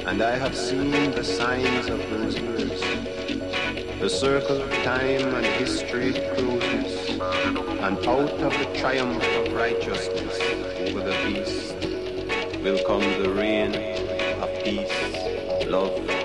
and I have seen the signs of those years. The circle of time and history closes, and out of the triumph of righteousness over the beast will come the reign of peace, love,